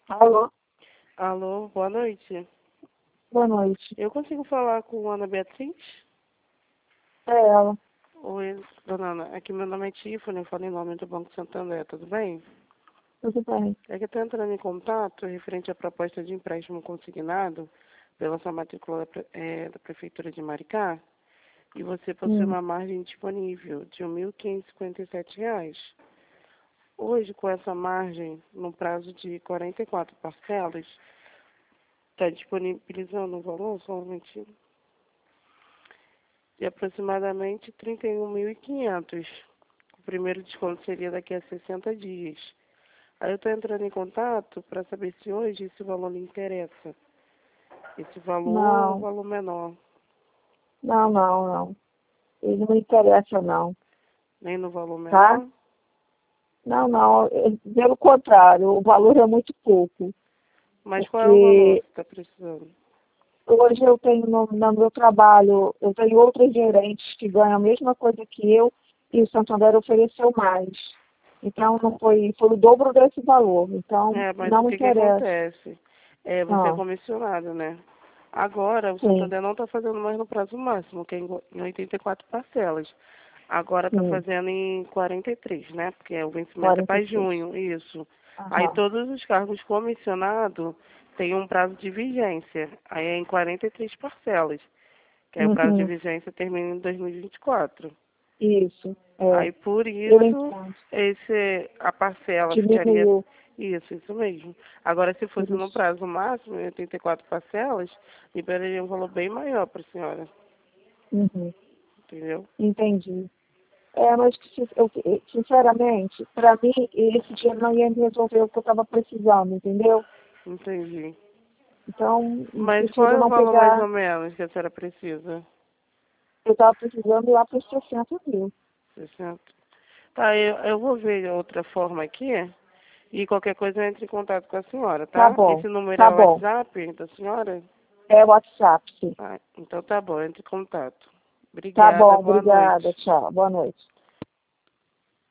Alô, Alô, boa noite. boa noite. Eu consigo falar com Ana Beatriz? É ela. Oi, dona Ana. Aqui meu nome é Tiffany, eu falo em nome do Banco Santander, tudo bem? Tudo bem? É que eu estou entrando em contato referente à proposta de empréstimo consignado pela sua matrícula da Prefeitura de Maricá e você possui Hum. uma margem disponível de R$ 1.557. Hoje, com essa margem, no prazo de 44 parcelas, está disponibilizando um valor somente de aproximadamente 31.500. O primeiro desconto seria daqui a 60 dias. Aí eu estou entrando em contato para saber se hoje esse valor lhe interessa. Esse valor ou um Não, valor menor, não. Ele não me interessa, não. nem no valor Tá? menor. Não. Pelo contrário, o valor é muito pouco. Mas qual é o valor Porque que você está precisando? hoje eu tenho no meu trabalho, eu tenho outros gerentes que ganham a mesma coisa que eu e o Santander ofereceu mais. Então, não foi o dobro desse valor. Então, Mas o não me que que interessa. acontece? Você é Ah, comissionado, né? Agora, o sim, Santander não está fazendo mais no prazo máximo, que é em 84 parcelas. Agora está sim. fazendo em 43, né? Porque o vencimento é para 46. junho, isso. Aí Aham. todos os cargos comissionados têm um prazo de vigência. Aí é em 43 parcelas, que aí o prazo de Uhum. vigência termina em 2024. Isso, Aí por eu isso, entendo. a parcela ficaria Diminuiu. isso mesmo. Agora, se Por fosse no isso. prazo máximo, em 84 parcelas, liberaria um valor bem maior para a senhora, Uhum. entendeu? Entendi. Mas sinceramente, para mim, esse dinheiro não ia me resolver o que eu estava precisando, entendeu? Entendi. Então, eu Mas qual prefiro é o não valor mais pegar. ou menos que a senhora precisa? Eu estava precisando ir lá para os 60 mil. 60. Tá, eu vou ver outra forma aqui e qualquer coisa eu entro em contato com a senhora, Tá tá? bom, Esse número é tá o bom. WhatsApp da senhora? É o WhatsApp, sim. Ah, então tá bom, entre em contato. Tá Obrigada, bom, boa obrigada. noite. Tchau. Boa noite.